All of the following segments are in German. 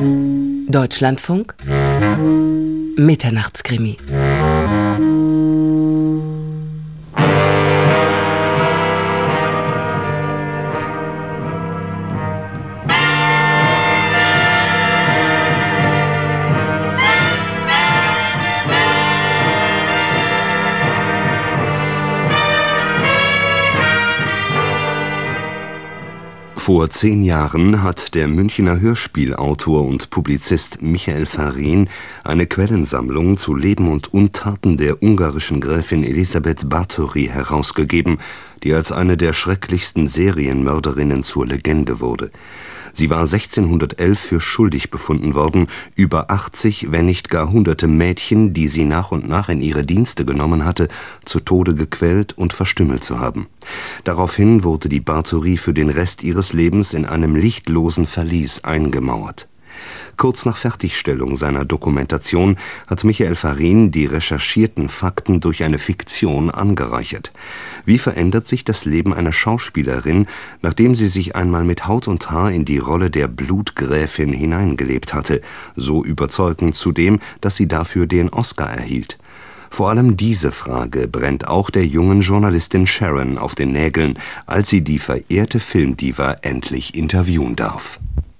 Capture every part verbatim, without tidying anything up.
Deutschlandfunk Mitternachtskrimi. Vor zehn Jahren hat der Münchner Hörspielautor und Publizist Michael Farin eine Quellensammlung zu Leben und Untaten der ungarischen Gräfin Elisabeth Báthory herausgegeben, die als eine der schrecklichsten Serienmörderinnen zur Legende wurde. Sie war sechzehnhundertelf für schuldig befunden worden, über achtzig, wenn nicht gar hunderte Mädchen, die sie nach und nach in ihre Dienste genommen hatte, zu Tode gequält und verstümmelt zu haben. Daraufhin wurde die Báthory für den Rest ihres Lebens in einem lichtlosen Verlies eingemauert. Kurz nach Fertigstellung seiner Dokumentation hat Michael Farin die recherchierten Fakten durch eine Fiktion angereichert. Wie verändert sich das Leben einer Schauspielerin, nachdem sie sich einmal mit Haut und Haar in die Rolle der Blutgräfin hineingelebt hatte, so überzeugend zudem, dass sie dafür den Oscar erhielt? Vor allem diese Frage brennt auch der jungen Journalistin Sharon auf den Nägeln, als sie die verehrte Filmdiva endlich interviewen darf.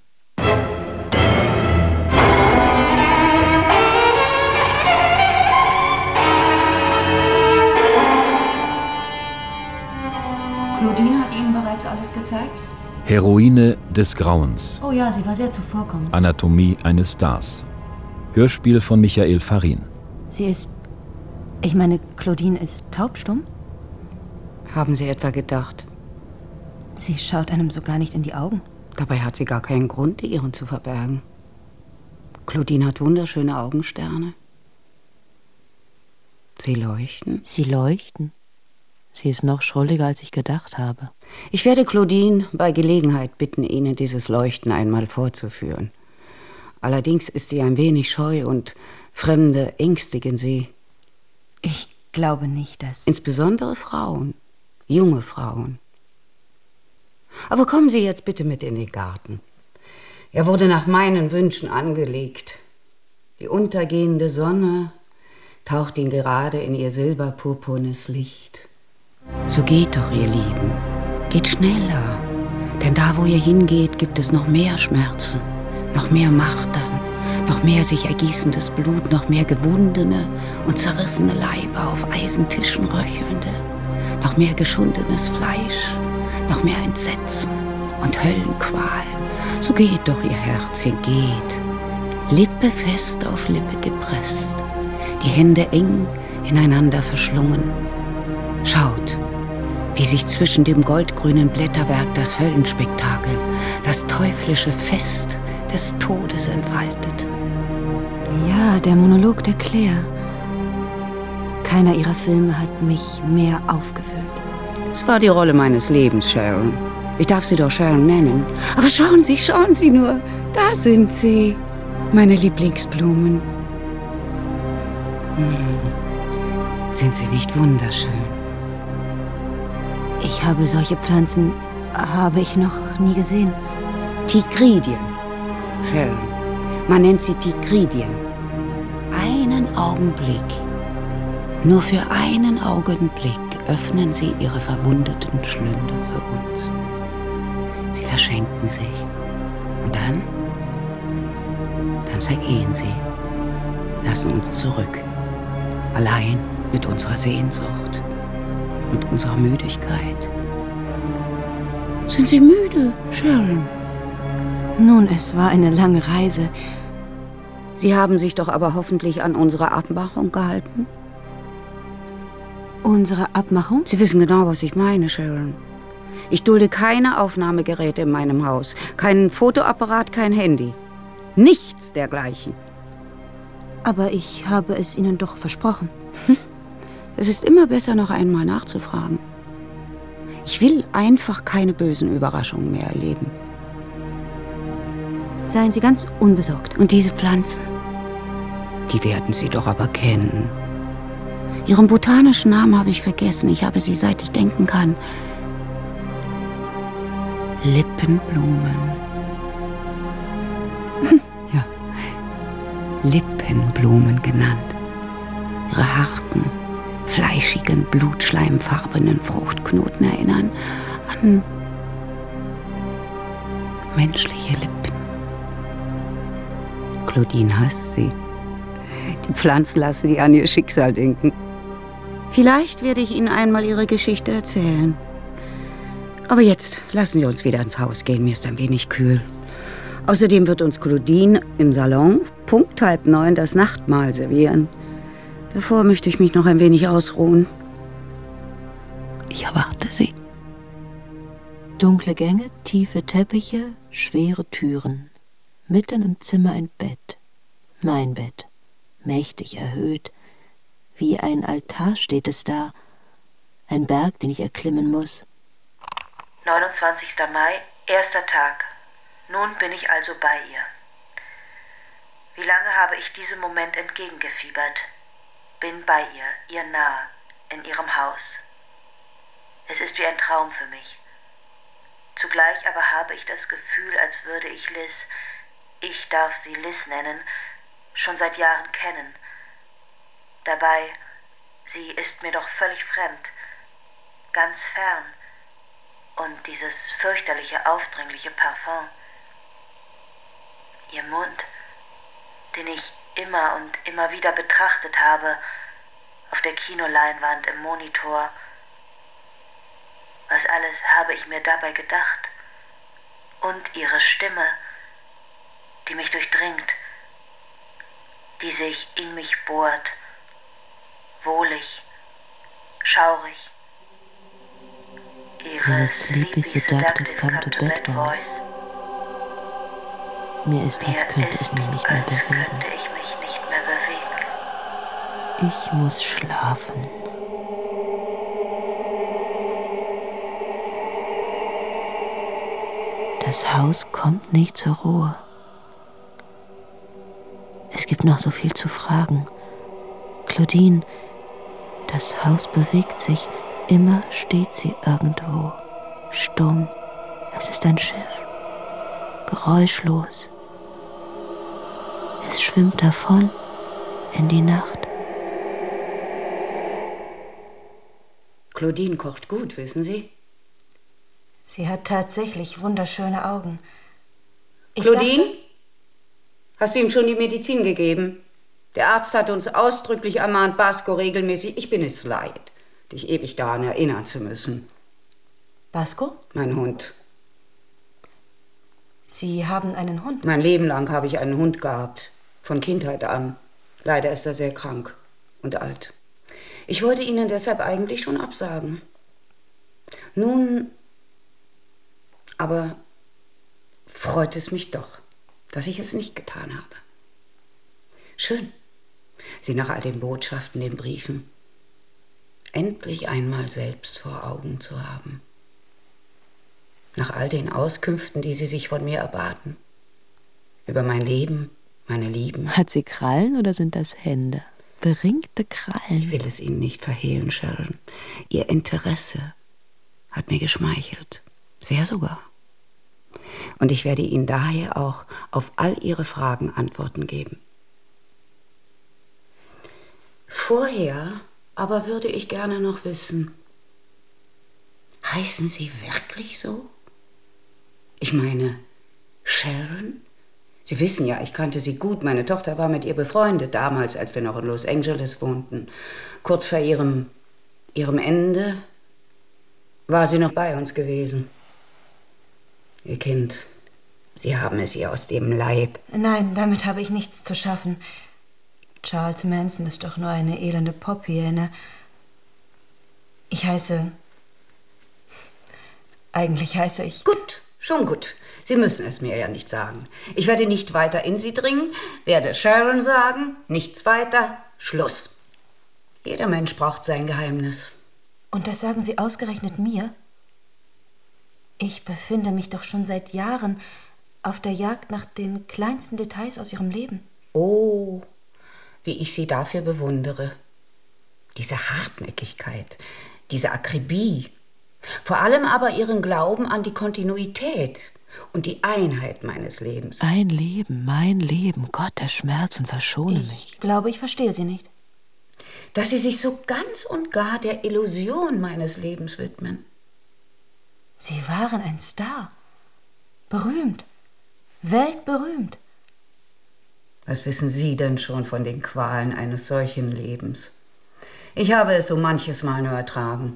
Claudine hat Ihnen bereits alles gezeigt? Heroine des Grauens. Oh ja, sie war sehr zuvorkommend. Anatomie eines Stars. Hörspiel von Michael Farin. Sie ist... Ich meine, Claudine ist taubstumm? Haben Sie etwa gedacht? Sie schaut einem so gar nicht in die Augen. Dabei hat sie gar keinen Grund, die ihren zu verbergen. Claudine hat wunderschöne Augensterne. Sie leuchten. Sie leuchten? Sie ist noch schrulliger, als ich gedacht habe. Ich werde Claudine bei Gelegenheit bitten, Ihnen dieses Leuchten einmal vorzuführen. Allerdings ist sie ein wenig scheu und Fremde ängstigen sie. Ich glaube nicht, dass... Insbesondere Frauen, junge Frauen. Aber kommen Sie jetzt bitte mit in den Garten. Er wurde nach meinen Wünschen angelegt. Die untergehende Sonne taucht ihn gerade in ihr silberpurpurnes Licht. So geht doch, ihr Lieben. Geht schneller. Denn da, wo ihr hingeht, gibt es noch mehr Schmerzen, noch mehr Martern, noch mehr sich ergießendes Blut, noch mehr gewundene und zerrissene Leiber auf Eisentischen röchelnde, noch mehr geschundenes Fleisch, noch mehr Entsetzen und Höllenqual. So geht doch, ihr Herzchen, geht. Lippe fest auf Lippe gepresst, die Hände eng ineinander verschlungen. Schaut, wie sich zwischen dem goldgrünen Blätterwerk das Höllenspektakel, das teuflische Fest des Todes entfaltet. Ja, der Monolog der Claire. Keiner ihrer Filme hat mich mehr aufgewühlt. Es war die Rolle meines Lebens, Sharon. Ich darf Sie doch Sharon nennen. Aber schauen Sie, schauen Sie nur, da sind sie, meine Lieblingsblumen. Hm. Sind sie nicht wunderschön? Ich habe solche Pflanzen, habe ich noch nie gesehen. Tigridien, Sharon. Man nennt sie Tigridien. Einen Augenblick, nur für einen Augenblick öffnen sie ihre verwundeten Schlünde für uns. Sie verschenken sich. Und dann, dann vergehen sie, lassen uns zurück. Allein mit unserer Sehnsucht und unserer Müdigkeit. Sind Sie müde, Sharon? Nun, es war eine lange Reise. Sie haben sich doch aber hoffentlich an unsere Abmachung gehalten? Unsere Abmachung? Sie wissen genau, was ich meine, Sharon. Ich dulde keine Aufnahmegeräte in meinem Haus. Keinen Fotoapparat, kein Handy. Nichts dergleichen. Aber ich habe es Ihnen doch versprochen. Hm. Es ist immer besser, noch einmal nachzufragen. Ich will einfach keine bösen Überraschungen mehr erleben. Seien Sie ganz unbesorgt. Und diese Pflanzen, die werden Sie doch aber kennen. Ihren botanischen Namen habe ich vergessen. Ich habe sie, seit ich denken kann. Lippenblumen. Ja, Lippenblumen genannt. Ihre harten, fleischigen, blutschleimfarbenen Fruchtknoten erinnern an menschliche Lippen. Claudine hasst sie. Die Pflanzen lassen sie an ihr Schicksal denken. Vielleicht werde ich Ihnen einmal Ihre Geschichte erzählen. Aber jetzt lassen Sie uns wieder ins Haus gehen. Mir ist ein wenig kühl. Außerdem wird uns Claudine im Salon Punkt halb neun das Nachtmahl servieren. Davor möchte ich mich noch ein wenig ausruhen. Ich erwarte Sie. Dunkle Gänge, tiefe Teppiche, schwere Türen. Mitten im Zimmer ein Bett. Mein Bett. Mächtig erhöht. Wie ein Altar steht es da. Ein Berg, den ich erklimmen muss. neunundzwanzigster Mai, erster Tag. Nun bin ich also bei ihr. Wie lange habe ich diesem Moment entgegengefiebert? Bin bei ihr, ihr nahe, in ihrem Haus. Es ist wie ein Traum für mich. Zugleich aber habe ich das Gefühl, als würde ich Liz, ich darf sie Liz nennen, schon seit Jahren kennen. Dabei, sie ist mir doch völlig fremd, ganz fern. Und dieses fürchterliche, aufdringliche Parfum. Ihr Mund, den ich immer und immer wieder betrachtet habe, auf der Kinoleinwand, im Monitor. Was alles habe ich mir dabei gedacht? Und ihre Stimme, die mich durchdringt, die sich in mich bohrt, wohlig, schaurig. Ihre sleepy, seductive come-to-bed-voice. Mir ist, als könnte ich mich nicht mehr bewegen. Ich muss schlafen. Das Haus kommt nicht zur Ruhe. Es gibt noch so viel zu fragen. Claudine, das Haus bewegt sich. Immer steht sie irgendwo. Stumm. Es ist ein Schiff. Geräuschlos. Es schwimmt davon in die Nacht. Claudine kocht gut, wissen Sie? Sie hat tatsächlich wunderschöne Augen. Ich Claudine? dachte, hast du ihm schon die Medizin gegeben? Der Arzt hat uns ausdrücklich ermahnt, Basco regelmäßig. Ich bin es leid, dich ewig daran erinnern zu müssen. Basco? Mein Hund. Sie haben einen Hund? Mein Leben lang habe ich einen Hund gehabt. Von Kindheit an. Leider ist er sehr krank und alt. Ich wollte Ihnen deshalb eigentlich schon absagen. Nun, aber freut es mich doch, dass ich es nicht getan habe. Schön, Sie nach all den Botschaften, den Briefen, endlich einmal selbst vor Augen zu haben. Nach all den Auskünften, die Sie sich von mir erbaten. Über mein Leben, meine Lieben. Hat sie Krallen oder sind das Hände? Beringte Krallen. Ich will es Ihnen nicht verhehlen, Sharon. Ihr Interesse hat mir geschmeichelt. Sehr sogar. Und ich werde Ihnen daher auch auf all Ihre Fragen Antworten geben. Vorher aber würde ich gerne noch wissen, heißen Sie wirklich so? Ich meine, Sharon? Sie wissen ja, ich kannte sie gut. Meine Tochter war mit ihr befreundet, damals, als wir noch in Los Angeles wohnten. Kurz vor ihrem, ihrem Ende war sie noch bei uns gewesen. Ihr Kind, Sie haben es ihr aus dem Leib. Nein, damit habe ich nichts zu schaffen. Charles Manson ist doch nur eine elende Pophyäne. Ich heiße... Eigentlich heiße ich... Gut, schon gut. Sie müssen es mir ja nicht sagen. Ich werde nicht weiter in Sie dringen, werde Sharon sagen, nichts weiter, Schluss. Jeder Mensch braucht sein Geheimnis. Und das sagen Sie ausgerechnet mir? Ich befinde mich doch schon seit Jahren auf der Jagd nach den kleinsten Details aus Ihrem Leben. Oh, wie ich Sie dafür bewundere. Diese Hartnäckigkeit, diese Akribie. Vor allem aber Ihren Glauben an die Kontinuität. und die Einheit meines Lebens. Ein Leben, mein Leben, Gott der Schmerzen, verschone mich. Ich glaube, ich verstehe Sie nicht. Dass Sie sich so ganz und gar der Illusion meines Lebens widmen. Sie waren ein Star. Berühmt. Weltberühmt. Was wissen Sie denn schon von den Qualen eines solchen Lebens? Ich habe es so manches Mal nur ertragen.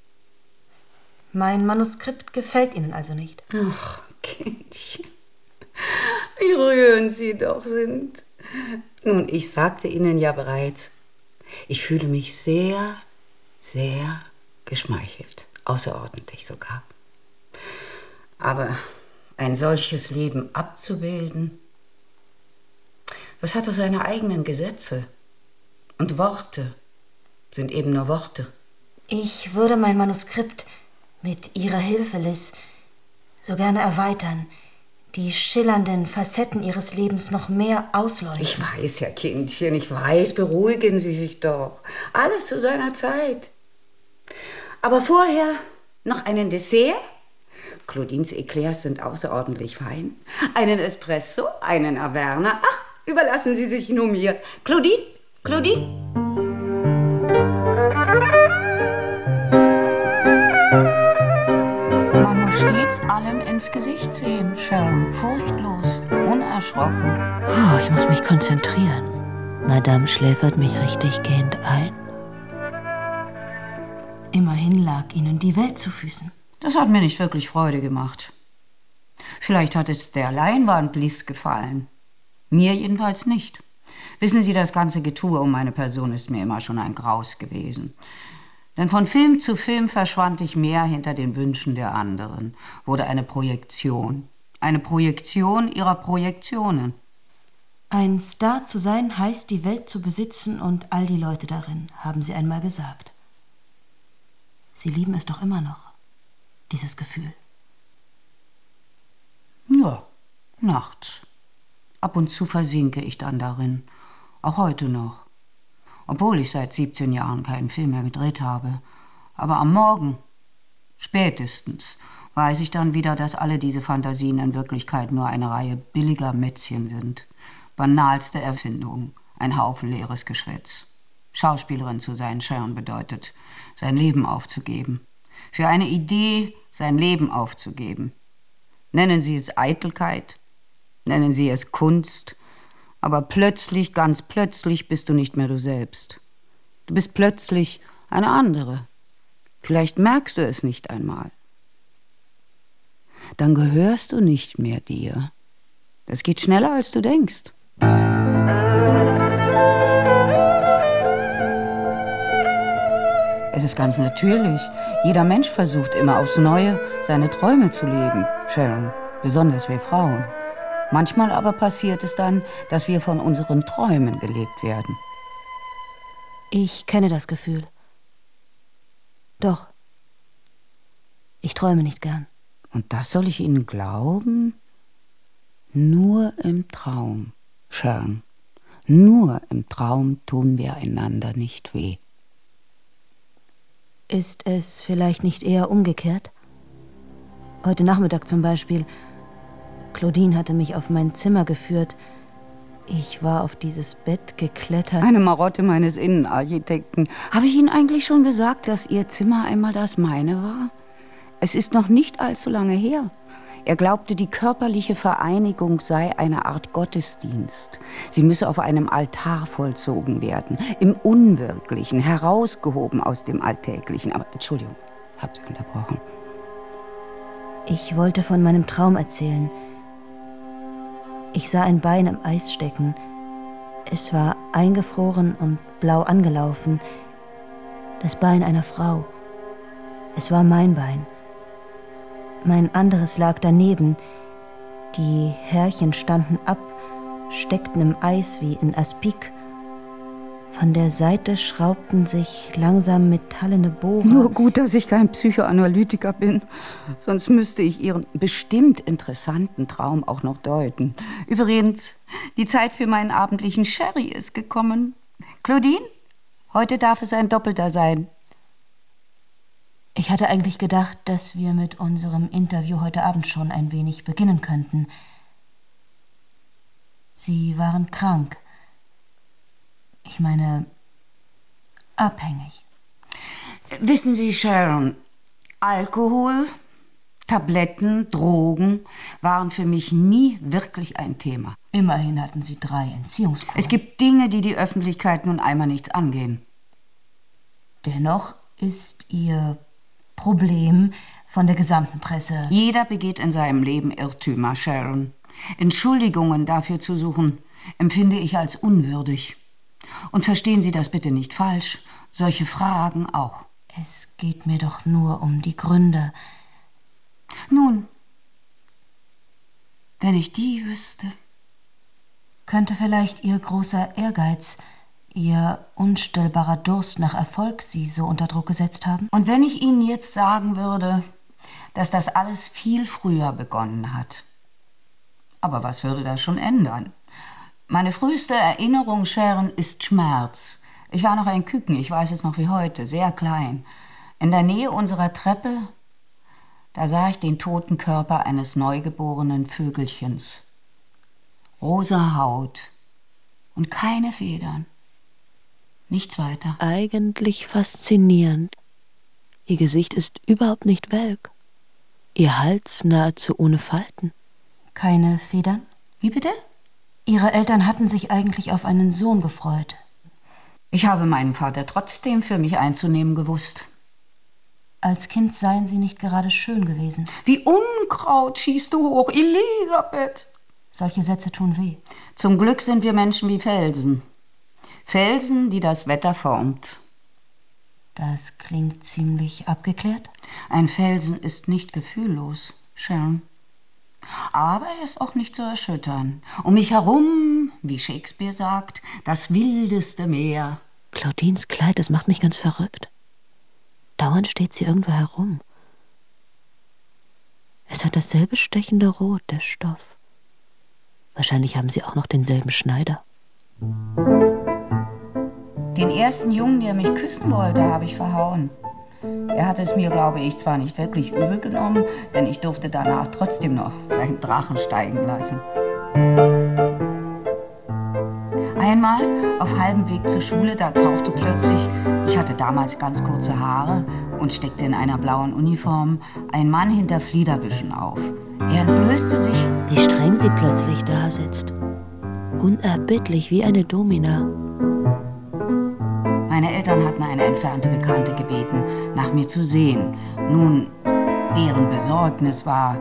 Mein Manuskript gefällt Ihnen also nicht? Ach, Kindchen, wie rührend Sie doch sind. Nun, ich sagte Ihnen ja bereits, ich fühle mich sehr, sehr geschmeichelt. Außerordentlich sogar. Aber ein solches Leben abzubilden, das hat doch seine eigenen Gesetze. Und Worte sind eben nur Worte. Ich würde mein Manuskript mit Ihrer Hilfe, Liz, so gerne erweitern, die schillernden Facetten Ihres Lebens noch mehr ausleuchten. Ich weiß ja, Kindchen, ich weiß, beruhigen Sie sich doch. Alles zu seiner Zeit. Aber vorher noch einen Dessert? Claudines Eclairs sind außerordentlich fein. Einen Espresso, einen Averna. Ach, überlassen Sie sich nur mir. Claudine, Claudine. Man muss stets allem ins Gesicht sehen, Sharon. Furchtlos, unerschrocken. Oh, ich muss mich konzentrieren. Madame schläfert mich richtig gehend ein. Immerhin lag Ihnen die Welt zu Füßen. Das hat mir nicht wirklich Freude gemacht. Vielleicht hat es der Leinwand Liz gefallen. Mir jedenfalls nicht. Wissen Sie, das ganze Getue um meine Person ist mir immer schon ein Graus gewesen. Denn von Film zu Film verschwand ich mehr hinter den Wünschen der anderen, wurde eine Projektion. Eine Projektion ihrer Projektionen. Ein Star zu sein heißt, die Welt zu besitzen und all die Leute darin, haben Sie einmal gesagt. Sie lieben es doch immer noch, dieses Gefühl. Ja, nachts. Ab und zu versinke ich dann darin. Auch heute noch. Obwohl ich seit siebzehn Jahren keinen Film mehr gedreht habe. Aber am Morgen, spätestens, weiß ich dann wieder, dass alle diese Fantasien in Wirklichkeit nur eine Reihe billiger Mätzchen sind. Banalste Erfindungen, ein Haufen leeres Geschwätz. Schauspielerin zu sein, Sharon, bedeutet, sein Leben aufzugeben. Für eine Idee sein Leben aufzugeben. Nennen Sie es Eitelkeit, nennen Sie es Kunst, aber plötzlich, ganz plötzlich bist du nicht mehr du selbst. Du bist plötzlich eine andere. Vielleicht merkst du es nicht einmal. Dann gehörst du nicht mehr dir. Das geht schneller, als du denkst. Es ist ganz natürlich. Jeder Mensch versucht immer aufs Neue, seine Träume zu leben, Sharon, besonders wir Frauen. Manchmal aber passiert es dann, dass wir von unseren Träumen gelebt werden. Ich kenne das Gefühl. Doch. Ich träume nicht gern. Und das soll ich Ihnen glauben? Nur im Traum, Sharon. Nur im Traum tun wir einander nicht weh. Ist es vielleicht nicht eher umgekehrt? Heute Nachmittag zum Beispiel. Claudine hatte mich auf mein Zimmer geführt. Ich war auf dieses Bett geklettert. Eine Marotte meines Innenarchitekten. Habe ich Ihnen eigentlich schon gesagt, dass Ihr Zimmer einmal das meine war? Es ist noch nicht allzu lange her. Er glaubte, die körperliche Vereinigung sei eine Art Gottesdienst. Sie müsse auf einem Altar vollzogen werden, im Unwirklichen, herausgehoben aus dem Alltäglichen. Aber Entschuldigung, ich habe Sie unterbrochen. Ich wollte von meinem Traum erzählen. Ich sah ein Bein im Eis stecken. Es war eingefroren und blau angelaufen. Das Bein einer Frau. Es war mein Bein. Mein anderes lag daneben. Die Härchen standen ab, steckten im Eis wie in Aspik. Von der Seite schraubten sich langsam metallene Bohrer. Nur gut, dass ich kein Psychoanalytiker bin. Sonst müsste ich Ihren bestimmt interessanten Traum auch noch deuten. Übrigens, die Zeit für meinen abendlichen Sherry ist gekommen. Claudine, heute darf es ein Doppelter sein. Ich hatte eigentlich gedacht, dass wir mit unserem Interview heute Abend schon ein wenig beginnen könnten. Sie waren krank. Ich meine, abhängig. Wissen Sie, Sharon, Alkohol, Tabletten, Drogen waren für mich nie wirklich ein Thema. Immerhin hatten Sie drei Entziehungskuren. Es gibt Dinge, die die Öffentlichkeit nun einmal nichts angehen. Dennoch ist Ihr Problem von der gesamten Presse. Jeder begeht in seinem Leben Irrtümer, Sharon. Entschuldigungen dafür zu suchen, empfinde ich als unwürdig. Und verstehen Sie das bitte nicht falsch, solche Fragen auch. Es geht mir doch nur um die Gründe. Nun, wenn ich die wüsste. Könnte vielleicht Ihr großer Ehrgeiz, Ihr unstillbarer Durst nach Erfolg Sie so unter Druck gesetzt haben? Und wenn ich Ihnen jetzt sagen würde, dass das alles viel früher begonnen hat. Aber was würde das schon ändern? Meine früheste Erinnerung, Sharon, ist Schmerz. Ich war noch ein Küken, ich weiß es noch wie heute, sehr klein. In der Nähe unserer Treppe, da sah ich den toten Körper eines neugeborenen Vögelchens. Rosa Haut und keine Federn. Nichts weiter. Eigentlich faszinierend. Ihr Gesicht ist überhaupt nicht welk. Ihr Hals nahezu ohne Falten. Keine Federn? Wie bitte? Ihre Eltern hatten sich eigentlich auf einen Sohn gefreut. Ich habe meinen Vater trotzdem für mich einzunehmen gewusst. Als Kind seien Sie nicht gerade schön gewesen. Wie Unkraut schießt du hoch, Elisabeth. Solche Sätze tun weh. Zum Glück sind wir Menschen wie Felsen. Felsen, die das Wetter formt. Das klingt ziemlich abgeklärt. Ein Felsen ist nicht gefühllos, Sharon. Aber er ist auch nicht zu erschüttern. Um mich herum, wie Shakespeare sagt, das wildeste Meer. Claudines Kleid, das macht mich ganz verrückt. Dauernd steht sie irgendwo herum. Es hat dasselbe stechende Rot, der Stoff. Wahrscheinlich haben sie auch noch denselben Schneider. Den ersten Jungen, der mich küssen wollte, habe ich verhauen. Er hat es mir, glaube ich, zwar nicht wirklich übel genommen, denn ich durfte danach trotzdem noch seinen Drachen steigen lassen. Einmal, auf halbem Weg zur Schule, da tauchte plötzlich, ich hatte damals ganz kurze Haare und steckte in einer blauen Uniform, ein Mann hinter Fliederbüschen auf. Er entblößte sich. Wie streng sie plötzlich da sitzt. Unerbittlich wie eine Domina. Meine Eltern hatten eine entfernte Bekannte gebeten, nach mir zu sehen. Nun, deren Besorgnis war,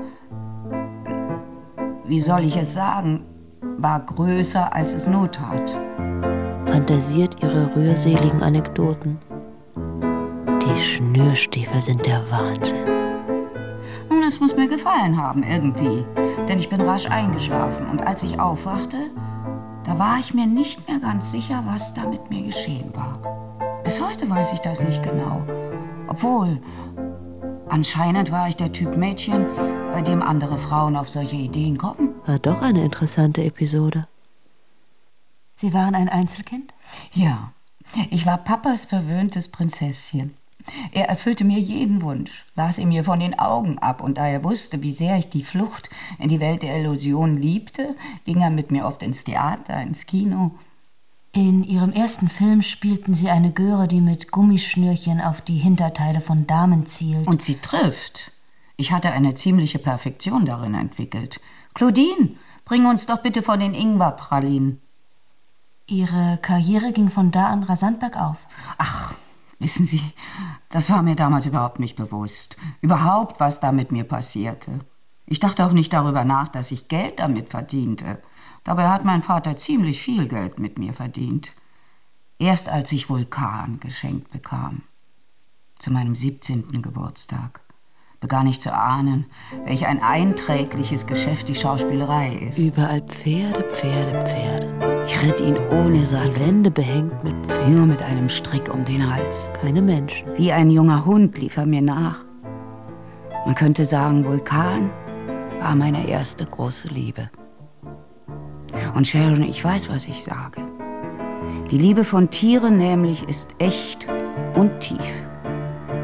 wie soll ich es sagen, war größer, als es Not tat. Fantasiert ihre rührseligen Anekdoten. Die Schnürstiefel sind der Wahnsinn. Nun, es muss mir gefallen haben, irgendwie. Denn ich bin rasch eingeschlafen. Und als ich aufwachte, da war ich mir nicht mehr ganz sicher, was da mit mir geschehen war. Bis heute weiß ich das nicht genau. Obwohl, anscheinend war ich der Typ Mädchen, bei dem andere Frauen auf solche Ideen kommen. War doch eine interessante Episode. Sie waren ein Einzelkind? Ja, ich war Papas verwöhntes Prinzesschen. Er erfüllte mir jeden Wunsch, las ihn mir von den Augen ab, und da er wusste, wie sehr ich die Flucht in die Welt der Illusion liebte, ging er mit mir oft ins Theater, ins Kino. In Ihrem ersten Film spielten Sie eine Göre, die mit Gummischnürchen auf die Hinterteile von Damen zielt. Und sie trifft. Ich hatte eine ziemliche Perfektion darin entwickelt. Claudine, bring uns doch bitte von den Ingwerpralinen. Ihre Karriere ging von da an rasant bergauf. Ach, wissen Sie, das war mir damals überhaupt nicht bewusst. Überhaupt, was da mit mir passierte. Ich dachte auch nicht darüber nach, dass ich Geld damit verdiente. Dabei hat mein Vater ziemlich viel Geld mit mir verdient. Erst als ich Vulkan geschenkt bekam, zu meinem siebzehnten Geburtstag, begann ich zu ahnen, welch ein einträgliches Geschäft die Schauspielerei ist. Überall Pferde, Pferde, Pferde. Ich ritt ihn ohne Sattel. Die Wände behängt mit Pferden. Nur mit einem Strick um den Hals. Keine Menschen. Wie ein junger Hund lief er mir nach. Man könnte sagen, Vulkan war meine erste große Liebe. Und Sharon, ich weiß, was ich sage. Die Liebe von Tieren nämlich ist echt und tief.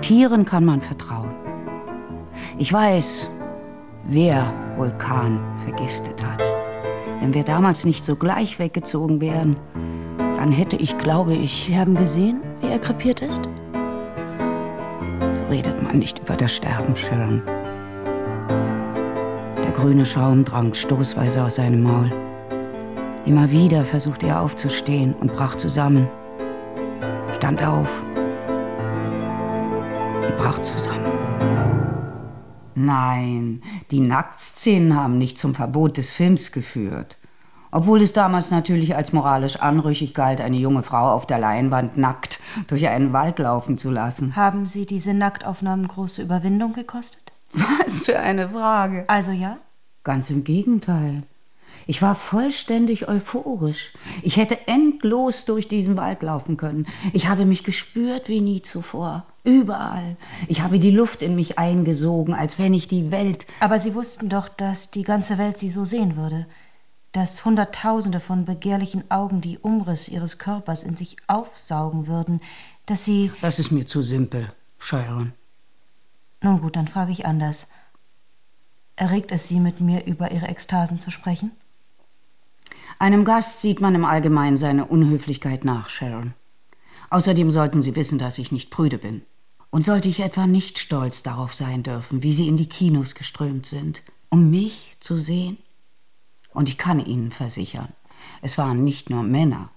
Tieren kann man vertrauen. Ich weiß, wer Vulkan vergiftet hat. Wenn wir damals nicht sogleich weggezogen wären, dann hätte ich, glaube ich... Sie haben gesehen, wie er krepiert ist? So redet man nicht über das Sterben, Sharon. Der grüne Schaum drang stoßweise aus seinem Maul. Immer wieder versuchte er aufzustehen und brach zusammen. Stand auf und brach zusammen. Nein, die Nacktszenen haben nicht zum Verbot des Films geführt. Obwohl es damals natürlich als moralisch anrüchig galt, eine junge Frau auf der Leinwand nackt durch einen Wald laufen zu lassen. Haben Sie diese Nacktaufnahmen große Überwindung gekostet? Was für eine Frage. Also ja? Ganz im Gegenteil. Ich war vollständig euphorisch. Ich hätte endlos durch diesen Wald laufen können. Ich habe mich gespürt wie nie zuvor. Überall. Ich habe die Luft in mich eingesogen, als wenn ich die Welt... Aber Sie wussten doch, dass die ganze Welt Sie so sehen würde. Dass Hunderttausende von begehrlichen Augen die Umriss Ihres Körpers in sich aufsaugen würden. Dass Sie... Das ist mir zu simpel, Sharon. Nun gut, dann frage ich anders. Erregt es Sie, mit mir über Ihre Ekstasen zu sprechen? Einem Gast sieht man im Allgemeinen seine Unhöflichkeit nach, Sharon. Außerdem sollten Sie wissen, dass ich nicht prüde bin. Und sollte ich etwa nicht stolz darauf sein dürfen, wie Sie in die Kinos geströmt sind, um mich zu sehen? Und ich kann Ihnen versichern, es waren nicht nur Männer.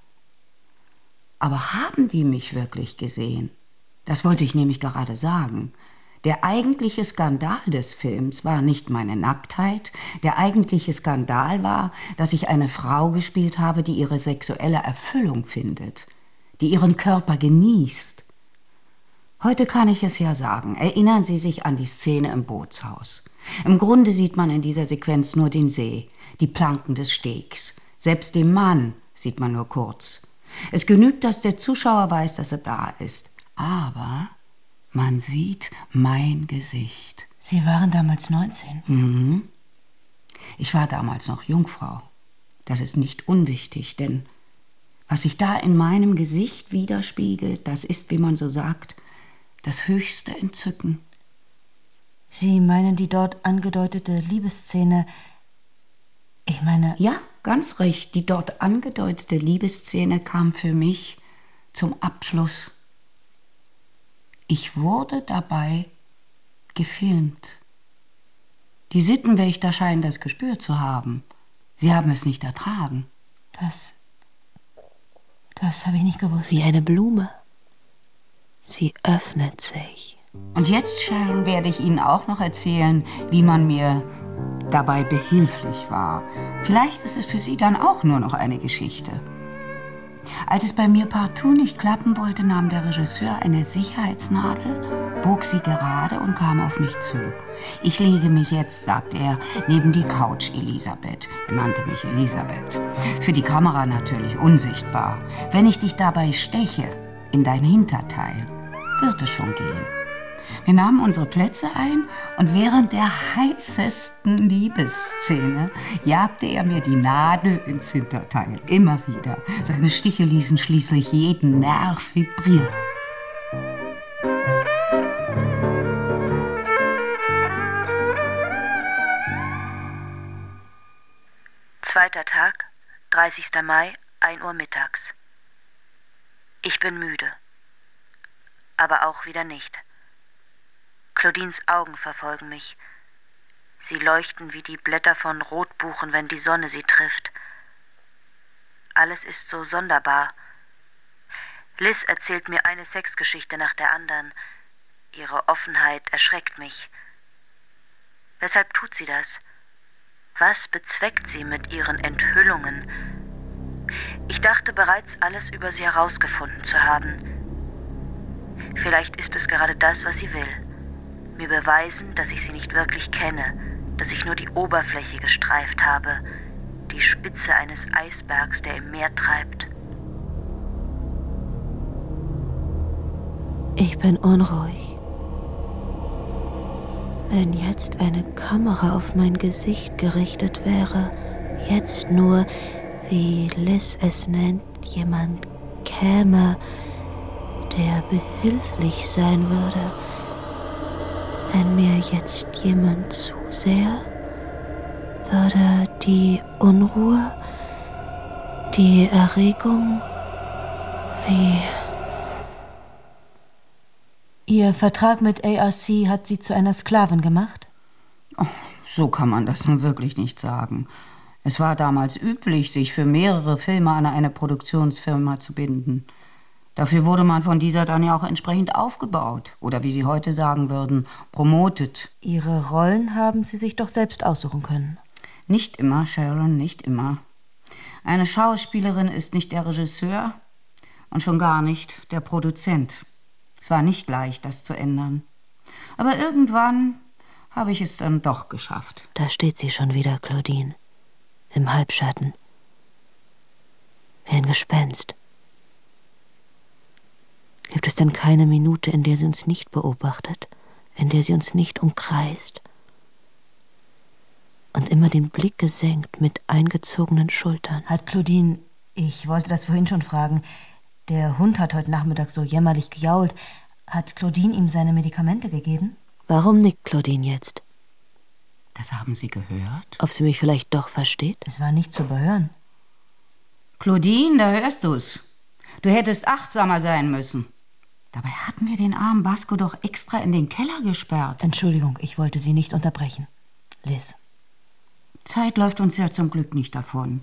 Aber haben die mich wirklich gesehen? Das wollte ich nämlich gerade sagen. Der eigentliche Skandal des Films war nicht meine Nacktheit. Der eigentliche Skandal war, dass ich eine Frau gespielt habe, die ihre sexuelle Erfüllung findet, die ihren Körper genießt. Heute kann ich es ja sagen. Erinnern Sie sich an die Szene im Bootshaus. Im Grunde sieht man in dieser Sequenz nur den See, die Planken des Stegs. Selbst den Mann sieht man nur kurz. Es genügt, dass der Zuschauer weiß, dass er da ist. Aber... man sieht mein Gesicht. Sie waren damals neunzehn? Mhm. Ich war damals noch Jungfrau. Das ist nicht unwichtig, denn was sich da in meinem Gesicht widerspiegelt, das ist, wie man so sagt, das höchste Entzücken. Sie meinen die dort angedeutete Liebesszene? Ich meine... Ja, ganz recht. Die dort angedeutete Liebesszene kam für mich zum Abschluss. Ich wurde dabei gefilmt. Die Sittenwächter scheinen das gespürt zu haben. Sie haben es nicht ertragen. Das... das habe ich nicht gewusst. Wie eine Blume. Sie öffnet sich. Und jetzt, Sharon, werde ich Ihnen auch noch erzählen, wie man mir dabei behilflich war. Vielleicht ist es für Sie dann auch nur noch eine Geschichte. Als es bei mir partout nicht klappen wollte, nahm der Regisseur eine Sicherheitsnadel, bog sie gerade und kam auf mich zu. Ich lege mich jetzt, sagt er, neben die Couch, Elisabeth. Er nannte mich Elisabeth. Für die Kamera natürlich unsichtbar. Wenn ich dich dabei steche, in dein Hinterteil, wird es schon gehen. Wir nahmen unsere Plätze ein und während der heißesten Liebesszene jagte er mir die Nadel ins Hinterteil. Immer wieder. Seine Stiche ließen schließlich jeden Nerv vibrieren. Zweiter Tag, dreißigster Mai, ein Uhr mittags. Ich bin müde. Aber auch wieder nicht. Claudines Augen verfolgen mich. Sie leuchten wie die Blätter von Rotbuchen, wenn die Sonne sie trifft. Alles ist so sonderbar. Liz erzählt mir eine Sexgeschichte nach der anderen. Ihre Offenheit erschreckt mich. Weshalb tut sie das? Was bezweckt sie mit ihren Enthüllungen? Ich dachte bereits, alles über sie herausgefunden zu haben. Vielleicht ist es gerade das, was sie will. Mir beweisen, dass ich sie nicht wirklich kenne, dass ich nur die Oberfläche gestreift habe, die Spitze eines Eisbergs, der im Meer treibt. Ich bin unruhig. Wenn jetzt eine Kamera auf mein Gesicht gerichtet wäre, jetzt nur, wie Liz es nennt, jemand käme, der behilflich sein würde, Wenn mir jetzt jemand zu sehr, würde die Unruhe, die Erregung, wie... Ihr Vertrag mit A R C hat Sie zu einer Sklavin gemacht? Oh, so kann man das nun wirklich nicht sagen. Es war damals üblich, sich für mehrere Filme an eine Produktionsfirma zu binden. Dafür wurde man von dieser dann ja auch entsprechend aufgebaut. Oder wie Sie heute sagen würden, promotet. Ihre Rollen haben Sie sich doch selbst aussuchen können. Nicht immer, Sharon, nicht immer. Eine Schauspielerin ist nicht der Regisseur und schon gar nicht der Produzent. Es war nicht leicht, das zu ändern. Aber irgendwann habe ich es dann doch geschafft. Da steht sie schon wieder, Claudine. Im Halbschatten. Wie ein Gespenst. Gibt es denn keine Minute, in der sie uns nicht beobachtet, in der sie uns nicht umkreist und immer den Blick gesenkt mit eingezogenen Schultern? Hat Claudine, ich wollte das vorhin schon fragen, der Hund hat heute Nachmittag so jämmerlich gejault. Hat Claudine ihm seine Medikamente gegeben? Warum nickt Claudine jetzt? Das haben Sie gehört? Ob sie mich vielleicht doch versteht? Es war nicht zu überhören. Claudine, da hörst du's. Du hättest achtsamer sein müssen. Dabei hatten wir den armen Basco doch extra in den Keller gesperrt. Entschuldigung, ich wollte Sie nicht unterbrechen. Liz. Zeit läuft uns ja zum Glück nicht davon.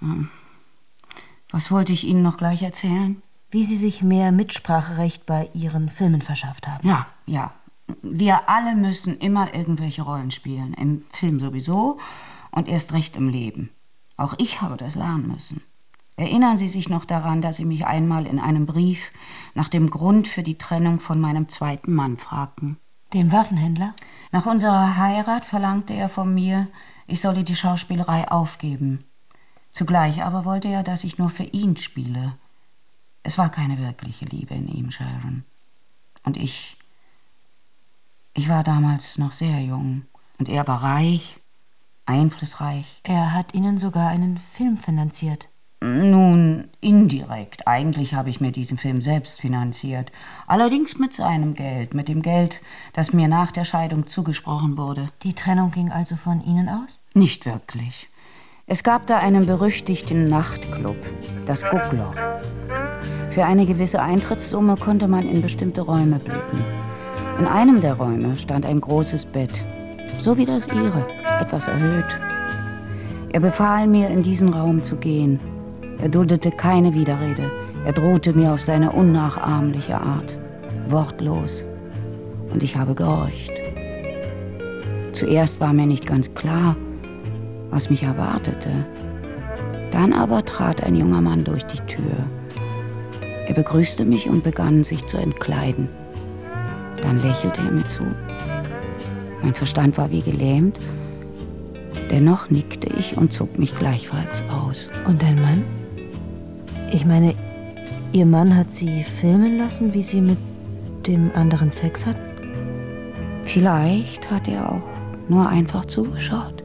Was wollte ich Ihnen noch gleich erzählen? Wie Sie sich mehr Mitspracherecht bei Ihren Filmen verschafft haben. Ja, ja. Wir alle müssen immer irgendwelche Rollen spielen. Im Film sowieso und erst recht im Leben. Auch ich habe das lernen müssen. Erinnern Sie sich noch daran, dass Sie mich einmal in einem Brief nach dem Grund für die Trennung von meinem zweiten Mann fragten? Dem Waffenhändler? Nach unserer Heirat verlangte er von mir, ich solle die Schauspielerei aufgeben. Zugleich aber wollte er, dass ich nur für ihn spiele. Es war keine wirkliche Liebe in ihm, Sharon. Und ich... Ich war damals noch sehr jung. Und er war reich, einflussreich. Er hat Ihnen sogar einen Film finanziert. Nun, indirekt. Eigentlich habe ich mir diesen Film selbst finanziert. Allerdings mit seinem Geld, mit dem Geld, das mir nach der Scheidung zugesprochen wurde. Die Trennung ging also von Ihnen aus? Nicht wirklich. Es gab da einen berüchtigten Nachtclub, das Guckloch. Für eine gewisse Eintrittssumme konnte man in bestimmte Räume blicken. In einem der Räume stand ein großes Bett, so wie das Ihre, etwas erhöht. Er befahl mir, in diesen Raum zu gehen. Er duldete keine Widerrede. Er drohte mir auf seine unnachahmliche Art, wortlos. Und ich habe gehorcht. Zuerst war mir nicht ganz klar, was mich erwartete. Dann aber trat ein junger Mann durch die Tür. Er begrüßte mich und begann, sich zu entkleiden. Dann lächelte er mir zu. Mein Verstand war wie gelähmt. Dennoch nickte ich und zog mich gleichfalls aus. Und dein Mann? Ich meine, Ihr Mann hat Sie filmen lassen, wie Sie mit dem anderen Sex hatten? Vielleicht hat er auch nur einfach zugeschaut.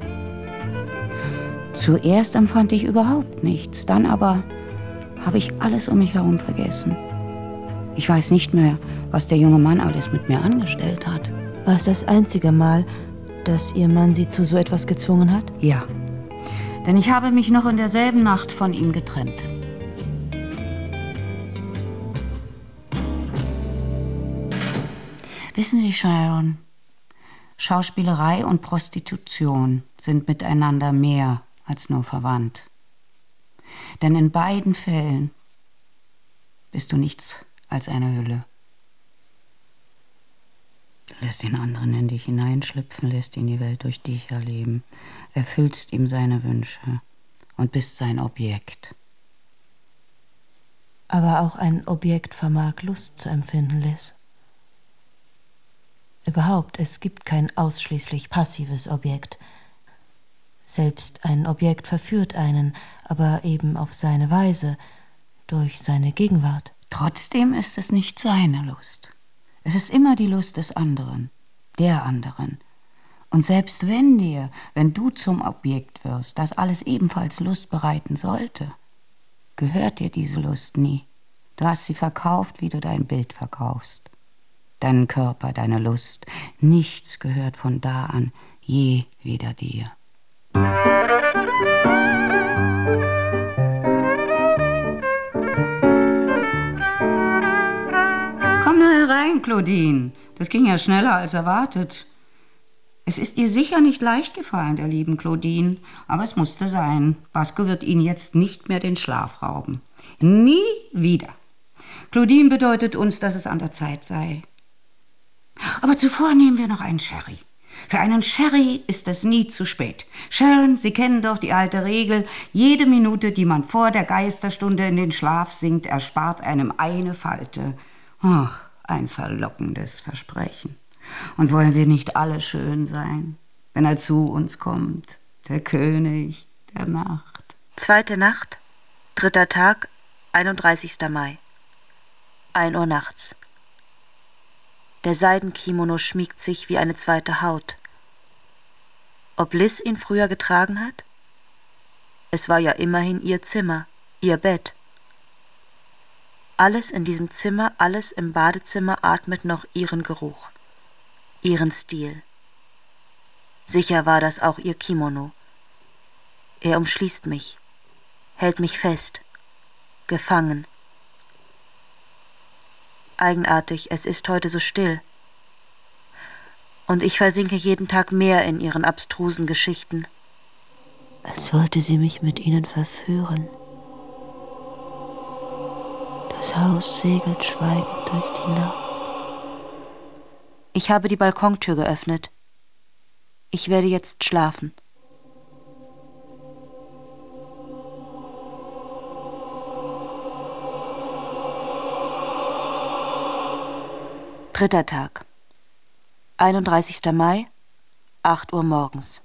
Zuerst empfand ich überhaupt nichts, dann aber habe ich alles um mich herum vergessen. Ich weiß nicht mehr, was der junge Mann alles mit mir angestellt hat. War es das einzige Mal, dass Ihr Mann Sie zu so etwas gezwungen hat? Ja, denn ich habe mich noch in derselben Nacht von ihm getrennt. Wissen Sie, Sharon, Schauspielerei und Prostitution sind miteinander mehr als nur verwandt. Denn in beiden Fällen bist du nichts als eine Hülle. Du lässt den anderen in dich hineinschlüpfen, lässt ihn die Welt durch dich erleben, erfüllst ihm seine Wünsche und bist sein Objekt. Aber auch ein Objekt vermag Lust zu empfinden, Liz. Überhaupt, es gibt kein ausschließlich passives Objekt. Selbst ein Objekt verführt einen, aber eben auf seine Weise, durch seine Gegenwart. Trotzdem ist es nicht seine Lust. Es ist immer die Lust des anderen, der anderen. Und selbst wenn dir, wenn du zum Objekt wirst, das alles ebenfalls Lust bereiten sollte, gehört dir diese Lust nie. Du hast sie verkauft, wie du dein Bild verkaufst. deinen Körper, deine Lust. Nichts gehört von da an je wieder dir. Komm nur herein, Claudine. Das ging ja schneller als erwartet. Es ist ihr sicher nicht leicht gefallen, der lieben Claudine, aber es musste sein. Basko wird Ihnen jetzt nicht mehr den Schlaf rauben. Nie wieder. Claudine bedeutet uns, dass es an der Zeit sei. Aber zuvor nehmen wir noch einen Sherry. Für einen Sherry ist es nie zu spät. Sharon, Sie kennen doch die alte Regel, jede Minute, die man vor der Geisterstunde in den Schlaf sinkt, erspart einem eine Falte. Ach, ein verlockendes Versprechen. Und wollen wir nicht alle schön sein, wenn er zu uns kommt, der König der Nacht? Zweite Nacht, dritter Tag, einunddreißigster Mai. Ein Uhr nachts. Der Seidenkimono schmiegt sich wie eine zweite Haut. Ob Liz ihn früher getragen hat? Es war ja immerhin ihr Zimmer, ihr Bett. Alles in diesem Zimmer, alles im Badezimmer atmet noch ihren Geruch, ihren Stil. Sicher war das auch ihr Kimono. Er umschließt mich, hält mich fest, gefangen. Eigenartig, es ist heute so still. Und ich versinke jeden Tag mehr in ihren abstrusen Geschichten. Als wollte sie mich mit ihnen verführen. Das Haus segelt schweigend durch die Nacht. Ich habe die Balkontür geöffnet. Ich werde jetzt schlafen. Dritter Tag. einunddreißigster Mai, acht Uhr morgens.